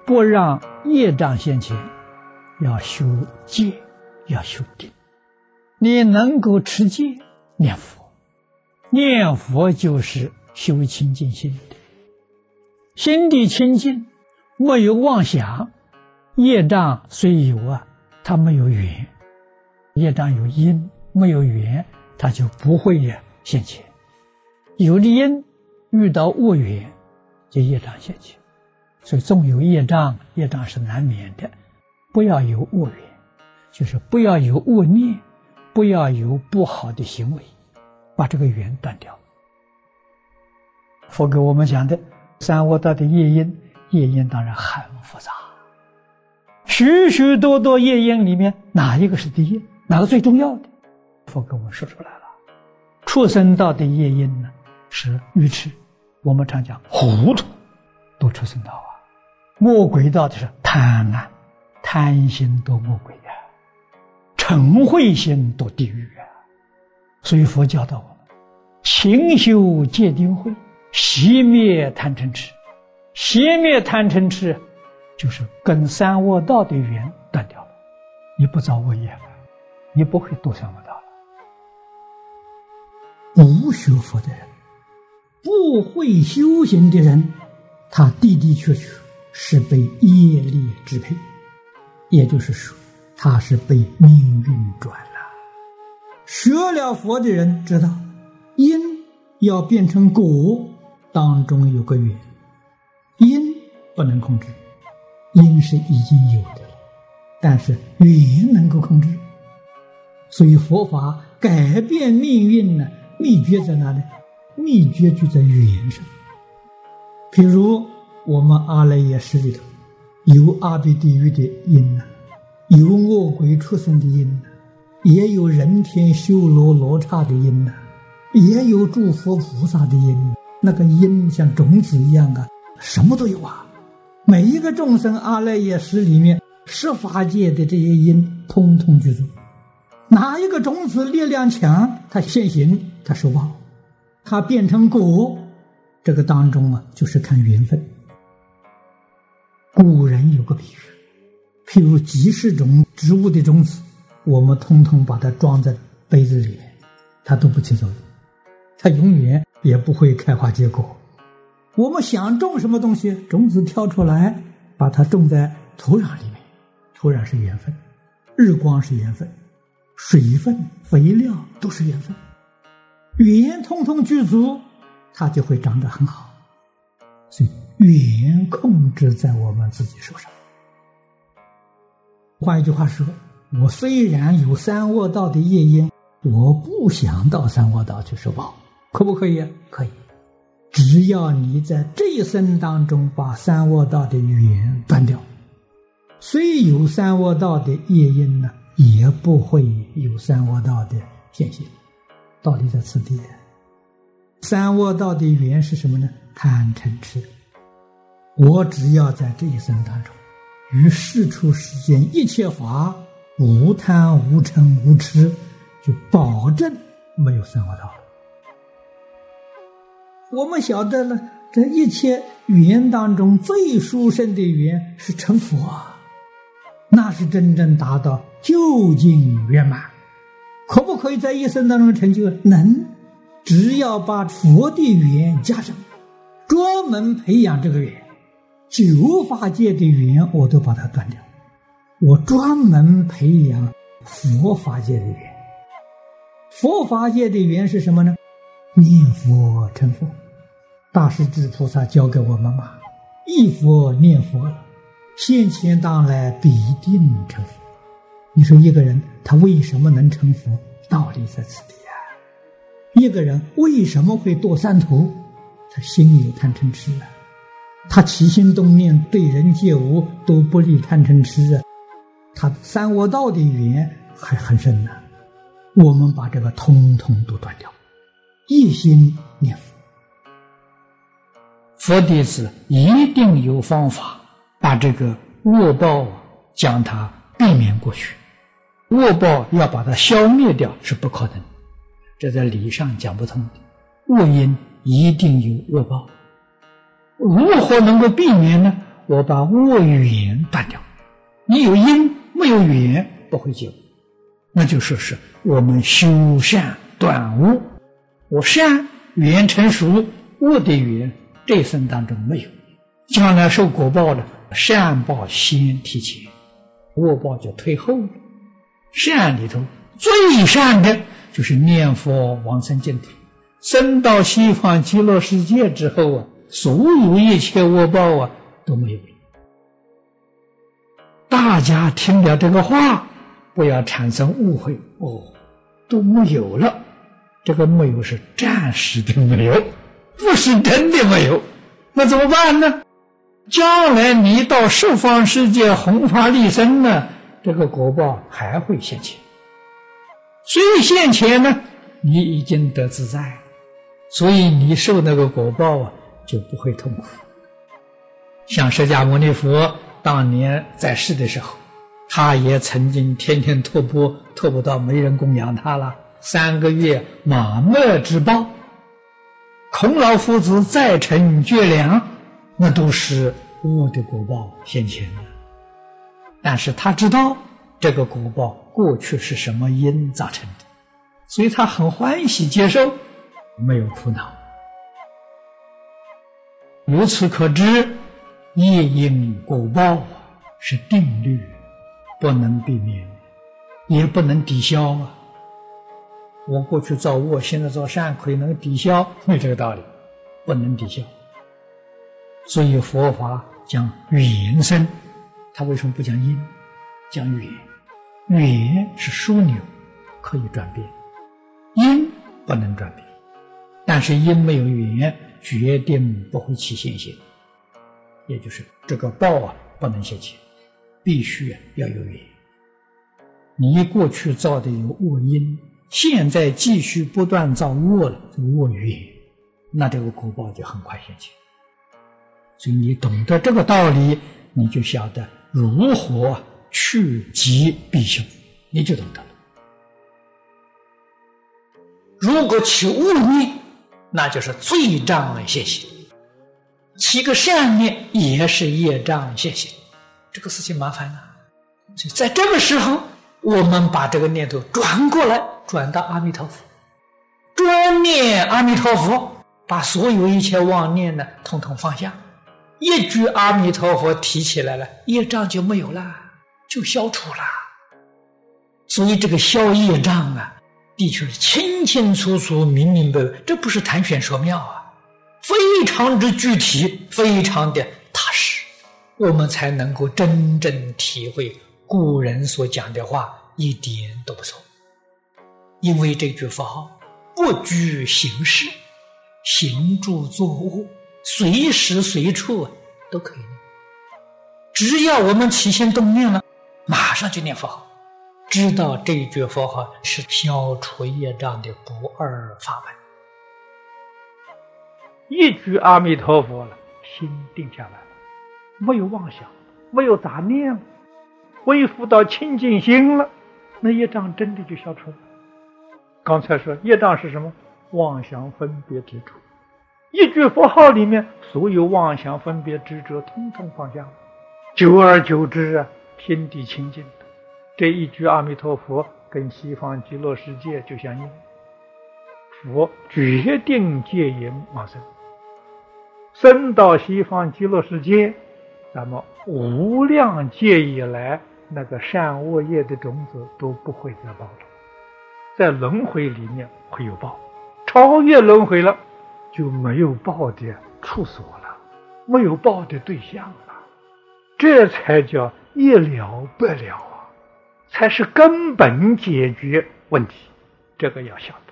不让业障现前，要修戒，要修定。你能够持戒念佛，念佛就是修清净心的，心地清净，没有妄想，业障虽有啊，它没有缘，业障有因，没有缘，它就不会现前。有的因遇到恶缘，就业障现前。所以纵有业障，业障是难免的，不要有恶缘，就是不要有恶念，不要有不好的行为，把这个缘断掉。佛给我们讲的三恶道的业因，业因当然很复杂，许许多多业因里面，哪一个是第一，哪个最重要的？佛给我们说出来了。畜生道的业因呢，是愚痴，我们常讲糊涂，都畜生道啊。魔鬼道的是贪婪，贪心堕魔鬼啊，嗔恚心堕地狱啊。所以佛教导我们勤修戒定慧，熄灭贪嗔痴。熄灭贪嗔痴就是跟三恶道的缘断掉了，你不造恶业了，你不会堕三恶道了。不学佛的人，不会修行的人，他的的确确是被业力支配，也就是说他是被命运转了。学了佛的人知道，因要变成果，当中有个缘，因不能控制，因是已经有的了，但是缘能够控制。所以佛法改变命运呢，秘诀在哪里？秘诀就在缘上。譬如我们阿赖耶识里头有阿鼻地狱的因呢，有恶鬼畜生的因呢，也有人天修罗罗刹的因呢，也有诸佛菩萨的因。那个因像种子一样啊，什么都有啊。每一个众生阿赖耶识里面十法界的这些因通通具足。哪一个种子力量强，它现行，它受报，它变成果，这个当中啊，就是看缘分。古人有个比喻，譬如几十种植物的种子，我们通通把它装在杯子里面，它都不起作用，它永远也不会开花结果。我们想种什么东西，种子挑出来，把它种在土壤里面，土壤是缘分，日光是缘分，水分、肥料都是缘分，缘通通具足，它就会长得很好。所以缘控制在我们自己手上。换一句话说，我虽然有三恶道的业因，我不想到三恶道去受报，可不可以啊？可以。只要你在这一生当中把三恶道的缘断掉，虽有三恶道的业因呢，也不会有三恶道的现行。道理在此地。三恶道的缘是什么呢？贪嗔痴。我只要在这一生当中于世出世间一切法无贪无嗔无痴，就保证没有三恶道了。我们晓得了，这一切缘当中最殊胜的缘是成佛啊，那是真正达到究竟圆满。可不可以在一生当中成就？能，只要把佛的缘加上，专门培养这个缘，九法界的缘我都把它断掉，我专门培养佛法界的缘。佛法界的缘是什么呢？念佛成佛。大势至菩萨教给我们嘛，忆佛念佛，现前当来必定成佛。你说一个人他为什么能成佛？道理在此地啊。一个人为什么会堕三途？他心有贪嗔痴啊，他起心动念对人接物都不离贪嗔痴啊，他三恶道的缘还很深呢。我们把这个通通都断掉，一心念佛。佛弟子一定有方法把这个恶报将它避免过去，恶报要把它消灭掉是不可能，这在理上讲不通的。恶因一定有恶报，如何能够避免呢？ 我把恶缘断掉。你有因没有缘不会结果，那就说是我们修善断恶。我善缘成熟，恶的缘这一生当中没有，将来受果报的善报先提前，恶报就退后了。善里头最善的就是念佛往生净土，生到西方极乐世界之后啊，所有一切恶报啊都没有了。大家听了这个话，不要产生误会，都没有了。这个没有是暂时的没有，不是真的没有。那怎么办呢？将来你到十方世界弘法利生呢，这个果报还会现前。所以现前呢，你已经得自在，所以你受那个果报啊，就不会痛苦。像释迦牟尼佛当年在世的时候，他也曾经天天托钵，托不到没人供养他了，3个月马麦之报。孔老夫子再成绝粮，那都是恶的果报现前的。但是他知道这个果报过去是什么因造成的，所以他很欢喜接受，没有苦恼。由此可知，业因果报是定律，不能避免，也不能抵消啊。我过去造恶，现在造善，可以能抵消，没这个道理，不能抵消。所以佛法讲缘生，他为什么不讲因？讲缘，缘是枢纽，可以转变，因不能转变。但是因没有缘，决定不会起现行，也就是这个报啊不能现前，必须要有缘。你过去造的有恶因，现在继续不断造恶了，这个恶缘，那这个果报就很快现前。所以你懂得这个道理，你就晓得如何趋吉避凶，你就懂得了。如果起恶念，那就是罪障现行；起个善念，也是业障现行。这个事情麻烦了。所以在这个时候，我们把这个念头转过来，转到阿弥陀佛，专念阿弥陀佛，把所有一切妄念呢，统统放下。一句阿弥陀佛提起来了，业障就没有了，就消除了。所以这个消业障啊，的确是清清楚楚、明明白白，这不是谈玄说妙啊，非常之具体，非常的踏实，我们才能够真正体会古人所讲的话一点都不错。因为这句佛号不拘形式，行住坐卧，随时随处都可以念。只要我们起心动念了，马上就念佛号，知道这一句佛号是消除业障的不二法门。一句阿弥陀佛了，心定下来了，没有妄想，没有杂念了，恢复到清净心了，那业障真的就消除了。刚才说业障是什么？妄想分别执着。一句佛号里面，所有妄想分别执着统统放下了，久而久之啊，天地清净的。这一句阿弥陀佛跟西方极乐世界就相应，佛决定戒淫往生，生到西方极乐世界，咱们无量劫以来那个善恶业的种子都不会再报了，在轮回里面会有报，超越轮回了，就没有报的处所了，没有报的对象了，这才叫一了百了啊，才是根本解决问题。这个要晓得。